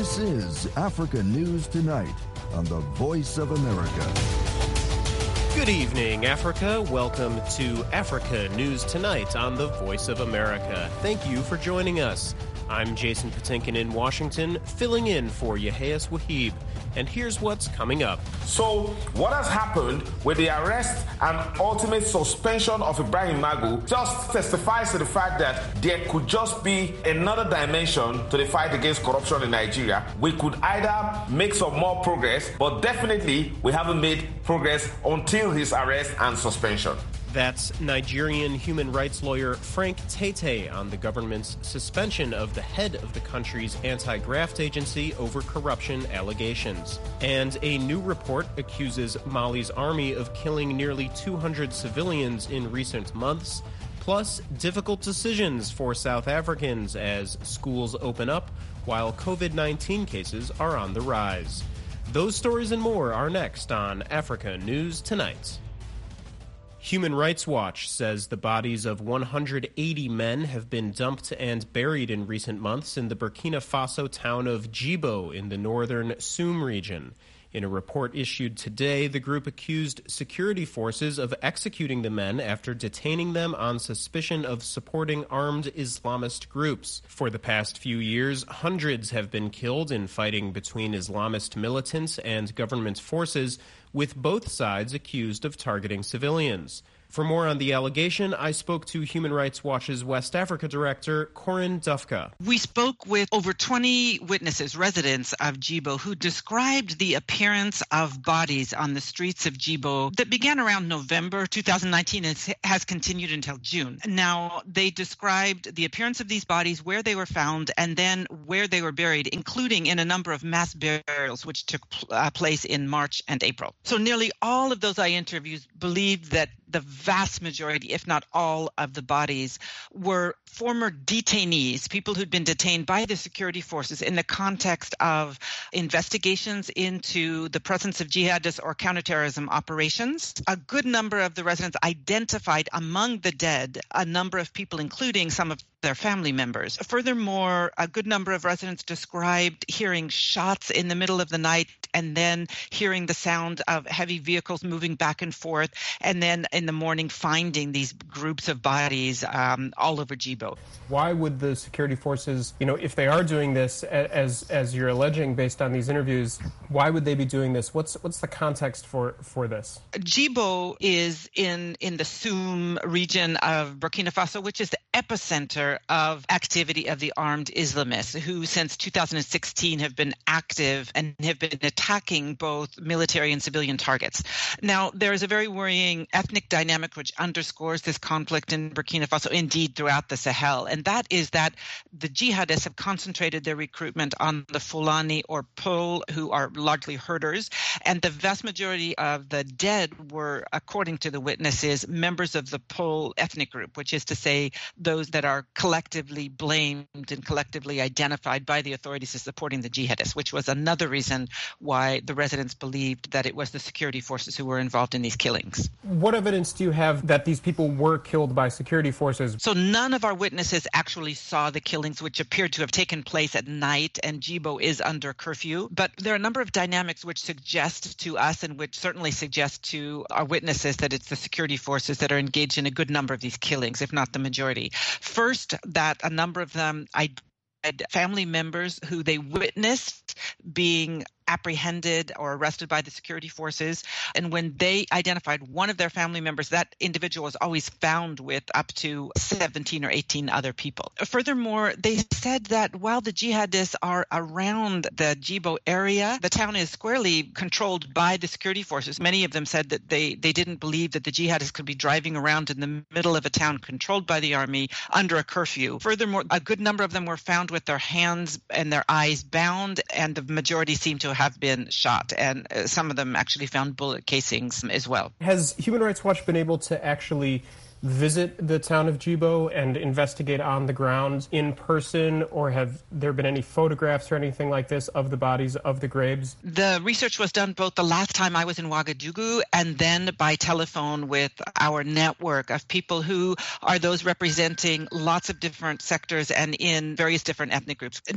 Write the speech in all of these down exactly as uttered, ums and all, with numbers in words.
This is Africa News Tonight on the Voice of America. Good evening, Africa. Welcome to Africa News Tonight on the Voice of America. Thank you for joining us. I'm Jason Patinkin in Washington, filling in for Yehias Wahib. And here's what's coming up. So, what has happened with the arrest and ultimate suspension of Ibrahim Magu just testifies to the fact that there could just be another dimension to the fight against corruption in Nigeria. We could either make some more progress, but definitely we haven't made progress until his arrest and suspension. That's Nigerian human rights lawyer Frank Tete on the government's suspension of the head of the country's anti-graft agency over corruption allegations. And a new report accuses Mali's army of killing nearly two hundred civilians in recent months, plus difficult decisions for South Africans as schools open up while covid nineteen cases are on the rise. Those stories and more are next on Africa News Tonight. Human Rights Watch says the bodies of one hundred eighty men have been dumped and buried in recent months in the Burkina Faso town of Djibo in the northern Soum region. In a report issued today, the group accused security forces of executing the men after detaining them on suspicion of supporting armed Islamist groups. For the past few years, hundreds have been killed in fighting between Islamist militants and government forces, with both sides accused of targeting civilians. For more on the allegation, I spoke to Human Rights Watch's West Africa director, Corinne Dufka. We spoke with over twenty witnesses, residents of Djibo, who described the appearance of bodies on the streets of Djibo that began around November two thousand nineteen and has continued until June. Now, they described the appearance of these bodies, where they were found, and then where they were buried, including in a number of mass burials, which took uh, place in March and April. So nearly all of those I interviewed believed that the vast majority, if not all, of the bodies were former detainees, people who'd been detained by the security forces in the context of investigations into the presence of jihadists or counterterrorism operations. A good number of the residents identified among the dead a number of people, including some of their family members. Furthermore, a good number of residents described hearing shots in the middle of the night and then hearing the sound of heavy vehicles moving back and forth, and then in the morning finding these groups of bodies um, all over Djibo. Why would the security forces, you know, if they are doing this, as as you're alleging based on these interviews, why would they be doing this? What's what's the context for, for this? Djibo is in, in the Soum region of Burkina Faso, which is the epicenter of activity of the armed Islamists, who since two thousand sixteen have been active and have been attacking both military and civilian targets. Now, there is a very worrying ethnic dynamic which underscores this conflict in Burkina Faso, indeed throughout the Sahel, and that is that the jihadists have concentrated their recruitment on the Fulani or Peul, who are largely herders, and the vast majority of the dead were, according to the witnesses, members of the Peul ethnic group, which is to say those that are collectively blamed and collectively identified by the authorities as supporting the jihadists, which was another reason why the residents believed that it was the security forces who were involved in these killings. What evidence do you have that these people were killed by security forces? So none of our witnesses actually saw the killings, which appeared to have taken place at night, and Djibo is under curfew. But there are a number of dynamics which suggest to us, and which certainly suggest to our witnesses, that it's the security forces that are engaged in a good number of these killings, if not the majority. First, that a number of them I had family members who they witnessed being apprehended or arrested by the security forces. And when they identified one of their family members, that individual was always found with up to seventeen or eighteen other people. Furthermore, they said that while the jihadists are around the Djibo area, the town is squarely controlled by the security forces. Many of them said that they, they didn't believe that the jihadists could be driving around in the middle of a town controlled by the army under a curfew. Furthermore, a good number of them were found with their hands and their eyes bound, and the majority seemed to have been shot, and uh, some of them actually found bullet casings as well. Has Human Rights Watch been able to actually visit the town of Djibo and investigate on the ground in person, or have there been any photographs or anything like this of the bodies, of the graves? The research was done both the last time I was in Ouagadougou and then by telephone with our network of people who are those representing lots of different sectors and in various different ethnic groups. Now,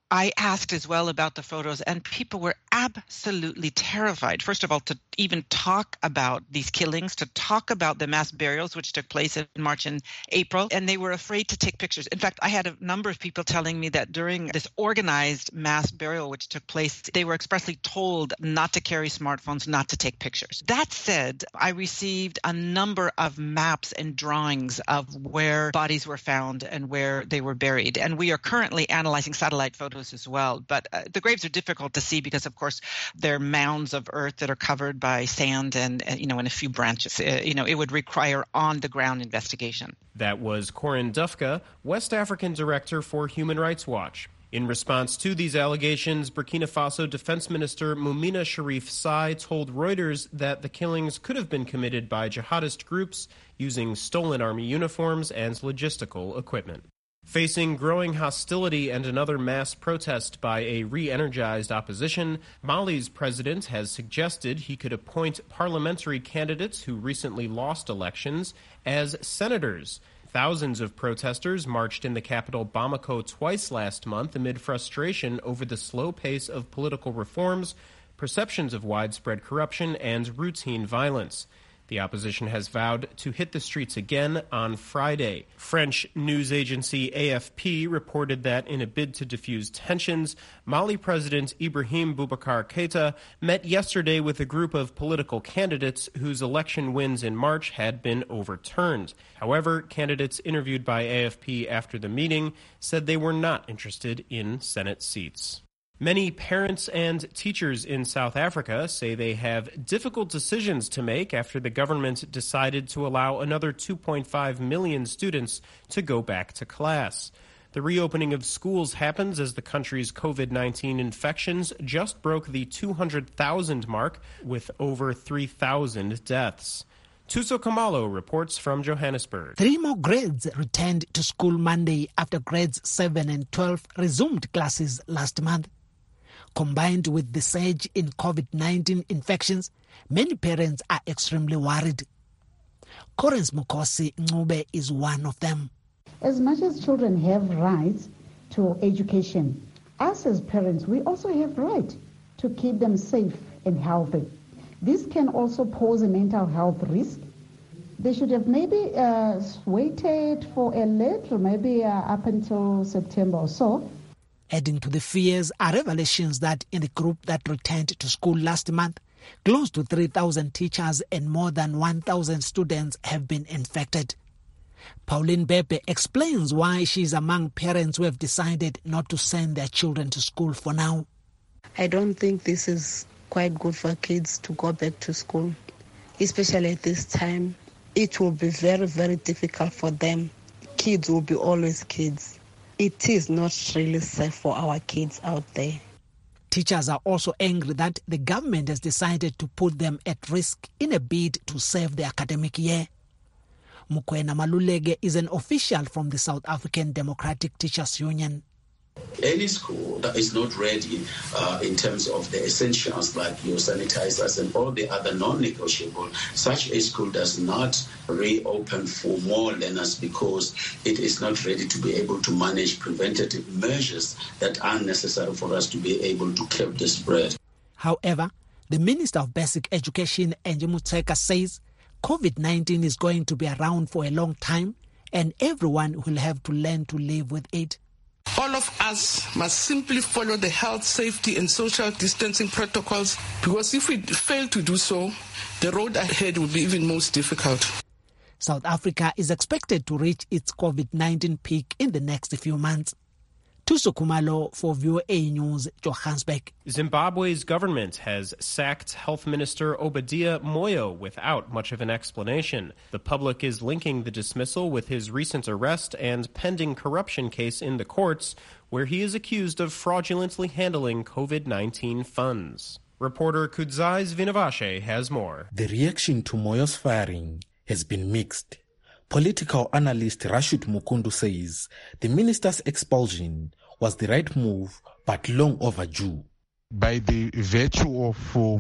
I asked as well about the photos, and people were absolutely terrified. First of all, to even talk about these killings, to talk about the mass burials, which took place in March and April, and they were afraid to take pictures. In fact, I had a number of people telling me that during this organized mass burial, which took place, they were expressly told not to carry smartphones, not to take pictures. That said, I received a number of maps and drawings of where bodies were found and where they were buried, and we are currently analyzing satellite photos as well. But uh, the graves are difficult to see because, of course, they're mounds of earth that are covered by sand and, uh, you know, and a few branches. Uh, you know, it would require on-the-ground investigation. That was Corin Dufka, West African Director for Human Rights Watch. In response to these allegations, Burkina Faso Defense Minister Mumina Sharif Sai told Reuters that the killings could have been committed by jihadist groups using stolen army uniforms and logistical equipment. Facing growing hostility and another mass protest by a re-energized opposition, Mali's president has suggested he could appoint parliamentary candidates who recently lost elections as senators. Thousands of protesters marched in the capital Bamako twice last month amid frustration over the slow pace of political reforms, perceptions of widespread corruption, and routine violence. The opposition has vowed to hit the streets again on Friday. French news agency A F P reported that in a bid to diffuse tensions, Mali President Ibrahim Boubacar Keïta met yesterday with a group of political candidates whose election wins in March had been overturned. However, candidates interviewed by A F P after the meeting said they were not interested in Senate seats. Many parents and teachers in South Africa say they have difficult decisions to make after the government decided to allow another two point five million students to go back to class. The reopening of schools happens as the country's COVID nineteen infections just broke the two hundred thousand mark with over three thousand deaths. Tuso Kamalo reports from Johannesburg. Three more grades returned to school Monday after grades seven and twelve resumed classes last month. Combined with the surge in COVID nineteen infections, many parents are extremely worried. Corens Mukosi Ncube is one of them. As much as children have rights to education, us as parents, we also have right to keep them safe and healthy. This can also pose a mental health risk. They should have maybe uh, waited for a little, maybe uh, up until September or so. Adding to the fears are revelations that in the group that returned to school last month, close to three thousand teachers and more than one thousand students have been infected. Pauline Bepe explains why she's among parents who have decided not to send their children to school for now. I don't think this is quite good for kids to go back to school, especially at this time. It will be very, very difficult for them. Kids will be always kids. It is not really safe for our kids out there. Teachers are also angry that the government has decided to put them at risk in a bid to save the academic year. Mukwena Malulege is an official from the South African Democratic Teachers Union. Any school that is not ready uh, in terms of the essentials like your sanitizers and all the other non-negotiable, such a school does not reopen for more learners because it is not ready to be able to manage preventative measures that are necessary for us to be able to curb the spread. However, the Minister of Basic Education, Angie Motshekga, says COVID nineteen is going to be around for a long time and everyone will have to learn to live with it. All of us must simply follow the health, safety and social distancing protocols because if we fail to do so, the road ahead will be even most difficult. South Africa is expected to reach its COVID nineteen peak in the next few months. Tuso Kumalo for V O A News, Johannesburg. Zimbabwe's government has sacked Health Minister Obadiah Moyo without much of an explanation. The public is linking the dismissal with his recent arrest and pending corruption case in the courts, where he is accused of fraudulently handling COVID nineteen funds. Reporter Kudzais Vinavashe has more. The reaction to Moyo's firing has been mixed. Political analyst Rashid Mukundu says the minister's expulsion was the right move, but long overdue. By the virtue of uh, uh,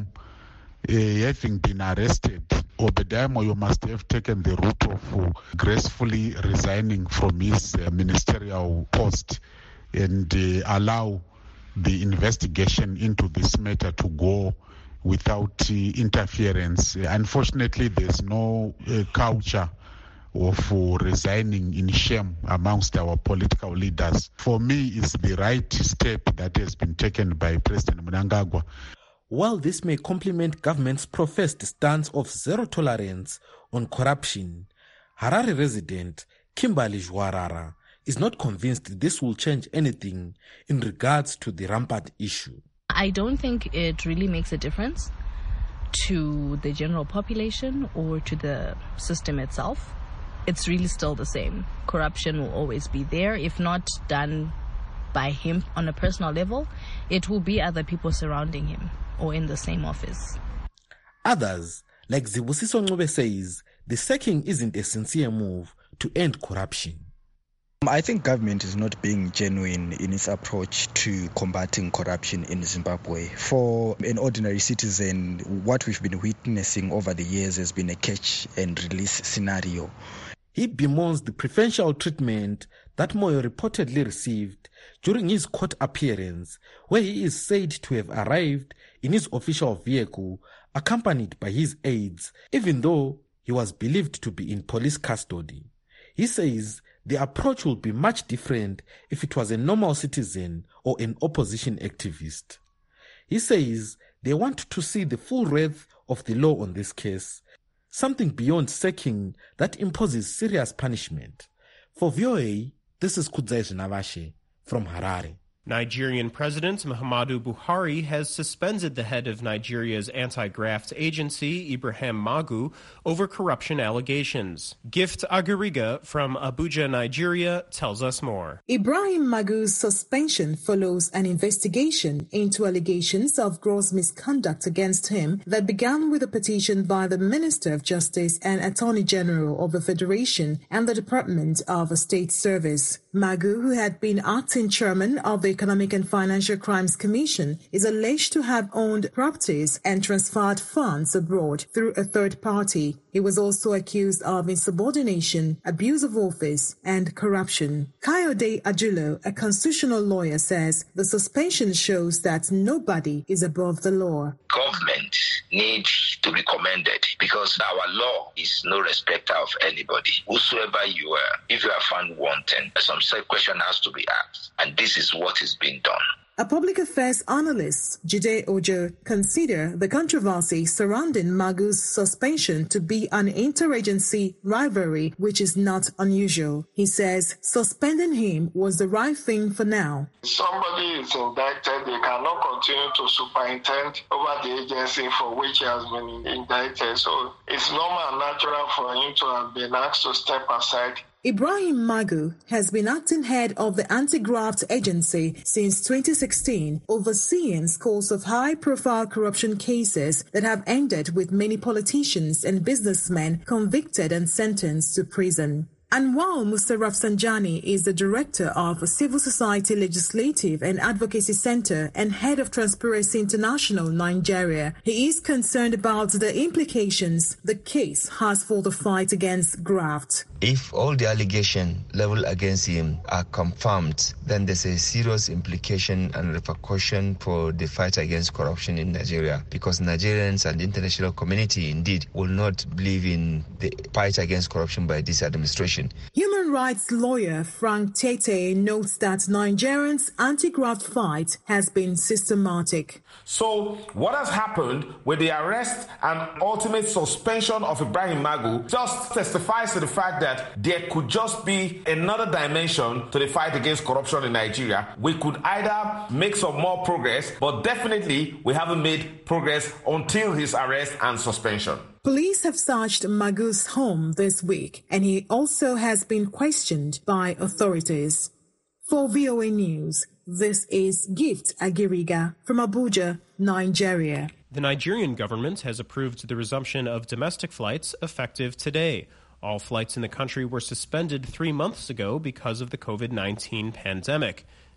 having been arrested, Obadiah Moyo must have taken the route of uh, gracefully resigning from his uh, ministerial post and uh, allow the investigation into this matter to go without uh, interference. Unfortunately, there's no uh, culture of uh, resigning in shame amongst our political leaders. For me, it's the right step that has been taken by President Mnangagwa. While this may complement government's professed stance of zero tolerance on corruption, Harare resident Kimberly Jwarara is not convinced this will change anything in regards to the rampant issue. I don't think it really makes a difference to the general population or to the system itself. It's really still the same. Corruption will always be there. If not done by him on a personal level, it will be other people surrounding him or in the same office. Others, like Zibusiso Ncube, says the sacking isn't a sincere move to end corruption. I think government is not being genuine in its approach to combating corruption in Zimbabwe. For an ordinary citizen, what we've been witnessing over the years has been a catch and release scenario. He bemoans the preferential treatment that Moyo reportedly received during his court appearance, where he is said to have arrived in his official vehicle accompanied by his aides, even though he was believed to be in police custody. He says the approach will be much different if it was a normal citizen or an opposition activist. He says they want to see the full wrath of the law on this case, something beyond sacking that imposes serious punishment. For V O A, this is Kudzai Navashe from Harare. Nigerian President Muhammadu Buhari has suspended the head of Nigeria's anti-graft agency, Ibrahim Magu, over corruption allegations. Gift Aguriga from Abuja, Nigeria, tells us more. Ibrahim Magu's suspension follows an investigation into allegations of gross misconduct against him that began with a petition by the Minister of Justice and Attorney General of the Federation and the Department of State Service. Magu, who had been acting chairman of the Economic and Financial Crimes Commission, is alleged to have owned properties and transferred funds abroad through a third party. He was also accused of insubordination, abuse of office, and corruption. Kayode Ajulo, a constitutional lawyer, says the suspension shows that nobody is above the law. Government needs to be commended because our law is no respecter of anybody. Whosoever you are, if you are found wanting, some question has to be asked, and this is what is being done. A public affairs analyst, Jide Ojo, consider the controversy surrounding Magu's suspension to be an interagency rivalry, which is not unusual. He says suspending him was the right thing for now. Somebody is indicted, they cannot continue to superintend over the agency for which he has been indicted. So it's normal and natural for him to have been asked to step aside. Ibrahim Magu has been acting head of the anti-graft agency since twenty sixteen, overseeing scores of high-profile corruption cases that have ended with many politicians and businessmen convicted and sentenced to prison. And while Musa Rafsanjani is the director of Civil Society Legislative and Advocacy Center and head of Transparency International Nigeria, he is concerned about the implications the case has for the fight against graft. If all the allegations leveled against him are confirmed, then there's a serious implication and repercussion for the fight against corruption in Nigeria, because Nigerians and the international community indeed will not believe in the fight against corruption by this administration. Human rights lawyer Frank Tete notes that Nigerians' anti-graft fight has been systematic. So what has happened with the arrest and ultimate suspension of Ibrahim Magu just testifies to the fact that there could just be another dimension to the fight against corruption in Nigeria. We could either make some more progress, but definitely we haven't made progress until his arrest and suspension. Police have searched Magu's home this week, and he also has been questioned by authorities. For V O A News, this is Gift Agiriga from Abuja, Nigeria. The Nigerian government has approved the resumption of domestic flights effective today. All flights in the country were suspended three months ago because of the COVID nineteen pandemic.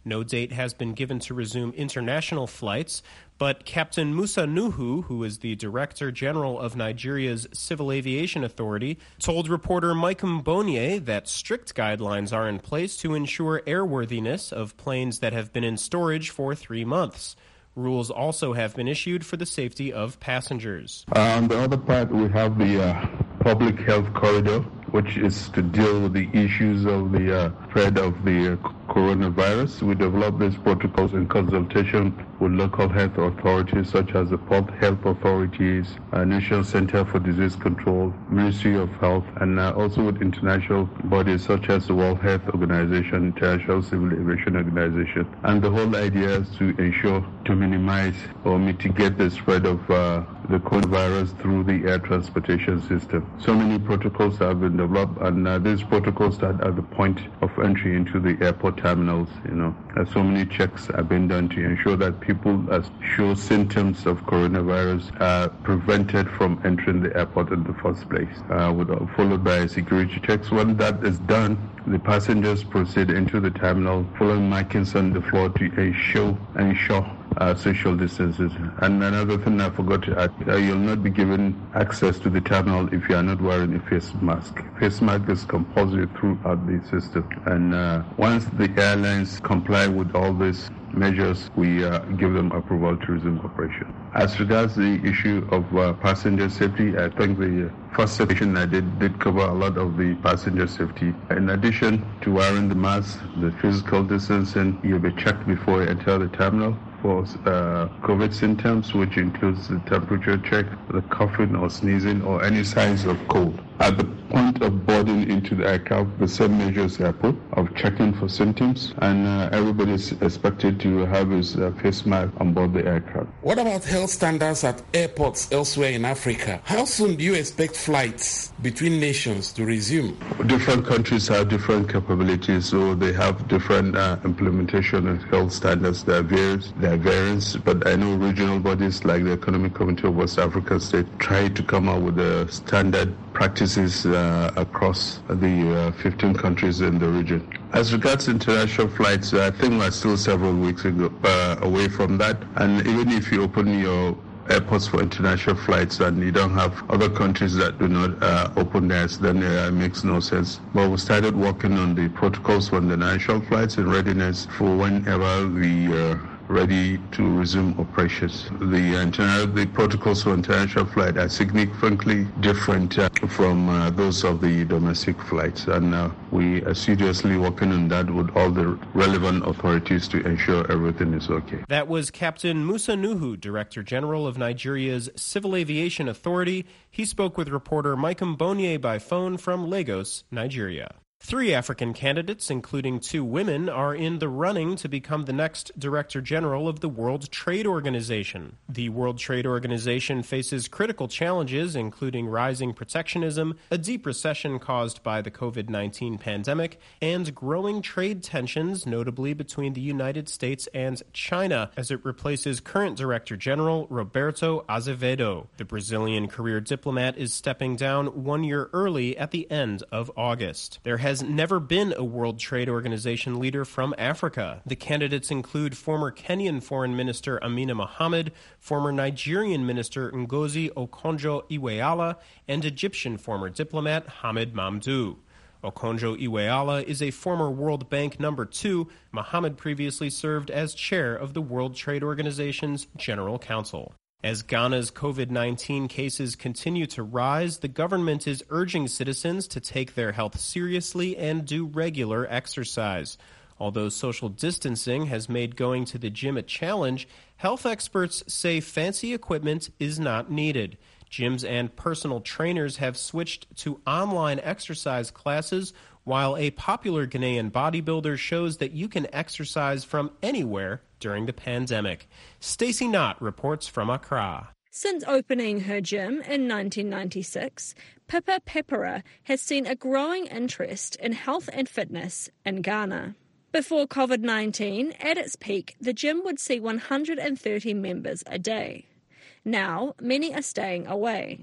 No date has been given to resume international flights, but Captain Musa Nuhu, who is the Director General of Nigeria's Civil Aviation Authority, told reporter Mike Mbonye that strict guidelines are in place to ensure airworthiness of planes that have been in storage for three months. Rules also have been issued for the safety of passengers. Uh, on the other part, we have the uh, public health corridor, which is to deal with the issues of the uh, spread of the uh, coronavirus. We developed these protocols in consultation with local health authorities such as the Port Health Authorities, uh, National Center for Disease Control, Ministry of Health, and uh, also with international bodies such as the World Health Organization, International Civil Aviation Organization. And the whole idea is to ensure to minimize or mitigate the spread of uh, the coronavirus through the air transportation system. So many protocols have been developed, and uh, these protocols start at the point of entry into the airport terminals. You know, as so many checks have been done to ensure that people that show symptoms of coronavirus are prevented from entering the airport in the first place, uh, with, uh, followed by security checks. When that is done, the passengers proceed into the terminal, following markings on the floor to ensure, ensure Uh, social distances. And another thing I forgot to add, uh, you'll not be given access to the terminal if you are not wearing a face mask. Face mask is compulsory throughout the system. And uh, once the airlines comply with all these measures, we uh, give them approval to resume operation. As regards the issue of uh, passenger safety, I think the first section I did did cover a lot of the passenger safety. In addition to wearing the mask, the physical distancing, you'll be checked before you enter the terminal for uh, COVID symptoms, which includes the temperature check, the coughing or sneezing, or any signs of cold. At the point of boarding into the aircraft, the same measures are put of checking for symptoms, and uh, everybody is expected to have his uh, face mask on board the aircraft. What about health standards at airports elsewhere in Africa? How soon do you expect flights between nations to resume? Different countries have different capabilities, so they have different uh, implementation of health standards. There are various, there are variants, but I know regional bodies like the Economic Community of West African States try to come up with a standard practices uh, across the uh, fifteen countries in the region. As regards international flights, I think we're still several weeks ago, uh, away from that. And even if you open your airports for international flights and you don't have other countries that do not uh, open theirs, then uh, it makes no sense. But we started working on the protocols for international flights in readiness for whenever we uh, ready to resume operations. The, internal, the protocols for international flight are significantly different uh, from uh, those of the domestic flights, and uh, we are seriously working on that with all the relevant authorities to ensure everything is okay. That was Captain Musa Nuhu, Director General of Nigeria's Civil Aviation Authority. He spoke with reporter Mike Mbonye by phone from Lagos, Nigeria. Three African candidates, including two women, are in the running to become the next Director General of the World Trade Organization. The World Trade Organization faces critical challenges, including rising protectionism, a deep recession caused by the COVID nineteen pandemic, and growing trade tensions, notably between the United States and China, as it replaces current Director General Roberto Azevedo. The Brazilian career diplomat is stepping down one year early at the end of August. There has never been a World Trade Organization leader from Africa. The candidates include former Kenyan Foreign Minister Amina Mohamed, former Nigerian Minister Ngozi Okonjo-Iweala, and Egyptian former diplomat Hamid Mamdouh. Okonjo-Iweala is a former World Bank number two. Mohamed previously served as chair of the World Trade Organization's General Council. As Ghana's COVID nineteen cases continue to rise, the government is urging citizens to take their health seriously and do regular exercise. Although social distancing has made going to the gym a challenge, health experts say fancy equipment is not needed. Gyms and personal trainers have switched to online exercise classes, while a popular Ghanaian bodybuilder shows that you can exercise from anywhere during the pandemic. Stacey Knott reports from Accra. Since opening her gym in nineteen ninety-six, Pippa Pepera has seen a growing interest in health and fitness in Ghana. Before COVID nineteen, at its peak, the gym would see one hundred thirty members a day. Now, many are staying away.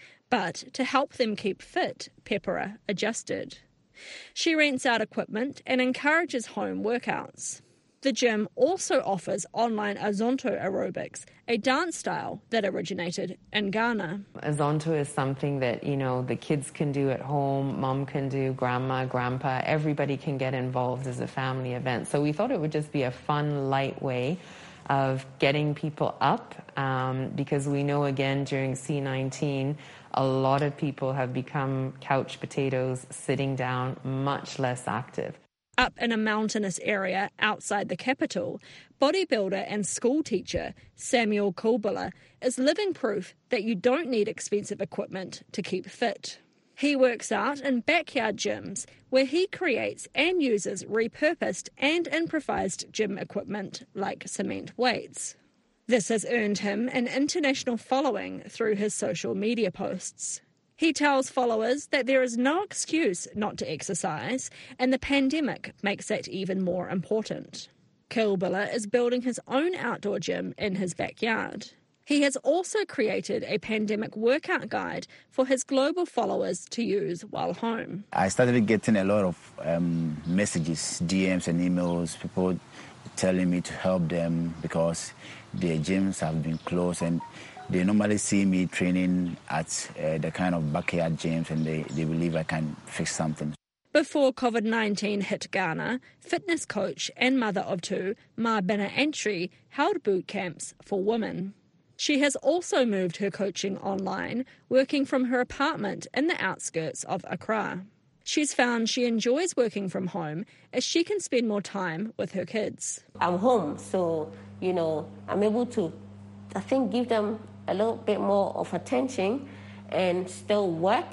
But to help them keep fit, Pepera adjusted. She rents out equipment and encourages home workouts. The gym also offers online Azonto aerobics, a dance style that originated in Ghana. Azonto is something that, you know, the kids can do at home, mom can do, grandma, grandpa, everybody can get involved as a family event. So we thought it would just be a fun, light way of getting people up, um, because we know, again, during C nineteen, a lot of people have become couch potatoes, sitting down, much less active. Up in a mountainous area outside the capital, bodybuilder and school teacher Samuel Kulbula is living proof that you don't need expensive equipment to keep fit. He works out in backyard gyms where he creates and uses repurposed and improvised gym equipment like cement weights. This has earned him an international following through his social media posts. He tells followers that there is no excuse not to exercise, and the pandemic makes that even more important. Kulbula is building his own outdoor gym in his backyard. He has also created a pandemic workout guide for his global followers to use while home. I started getting a lot of um, messages, D Ms and emails, people telling me to help them because their gyms have been closed, and they normally see me training at uh, the kind of backyard gyms, and they, they believe I can fix something. Before COVID nineteen hit Ghana, fitness coach and mother of two, Ma Bena Antwi, held boot camps for women. She has also moved her coaching online, working from her apartment in the outskirts of Accra. She's found she enjoys working from home as she can spend more time with her kids. I'm home, so, you know, I'm able to, I think, give them a little bit more of attention and still work,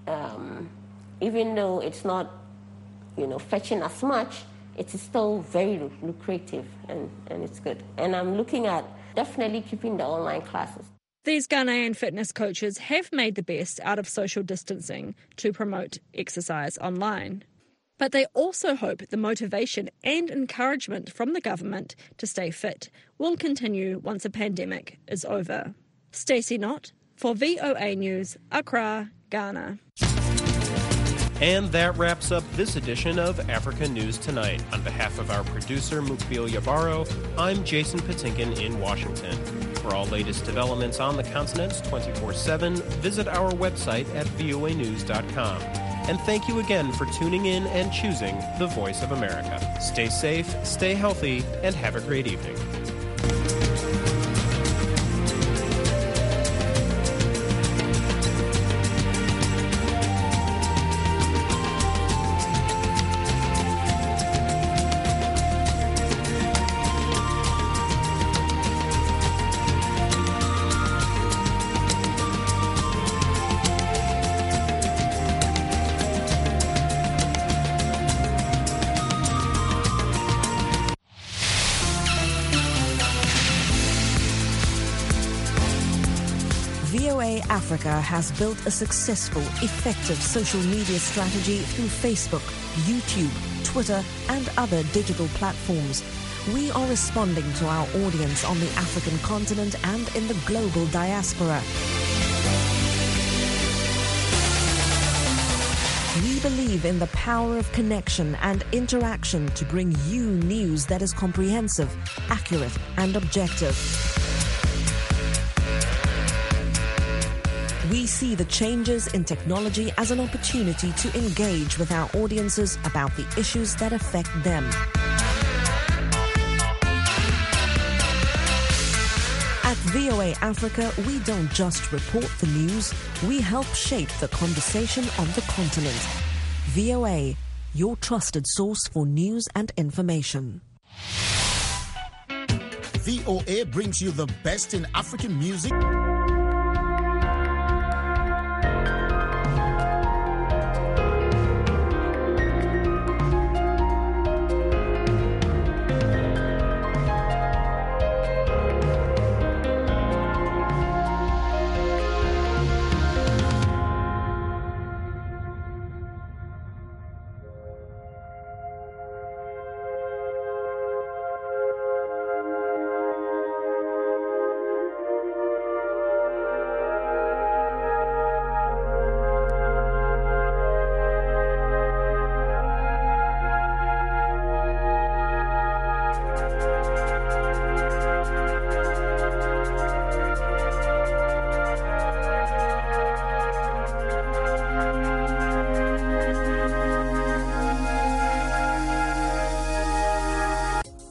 um, even though it's not, you know, fetching as much, it is still very lucrative and, and it's good. And I'm looking at definitely keeping the online classes. These Ghanaian fitness coaches have made the best out of social distancing to promote exercise online. But they also hope the motivation and encouragement from the government to stay fit will continue once the pandemic is over. Stacey Knott for V O A News, Accra, Ghana. And that wraps up this edition of Africa News Tonight. On behalf of our producer, Mukbil Yabaro, I'm Jason Patinkin in Washington. For all latest developments on the continent twenty-four seven, visit our website at voa news dot com. And thank you again for tuning in and choosing the Voice of America. Stay safe, stay healthy, and have a great evening. V O A Africa has built a successful, effective social media strategy through Facebook, YouTube, Twitter, and other digital platforms. We are responding to our audience on the African continent and in the global diaspora. We believe in the power of connection and interaction to bring you news that is comprehensive, accurate, and objective. We see the changes in technology as an opportunity to engage with our audiences about the issues that affect them. At V O A Africa, we don't just report the news, we help shape the conversation on the continent. V O A, your trusted source for news and information. V O A brings you the best in African music,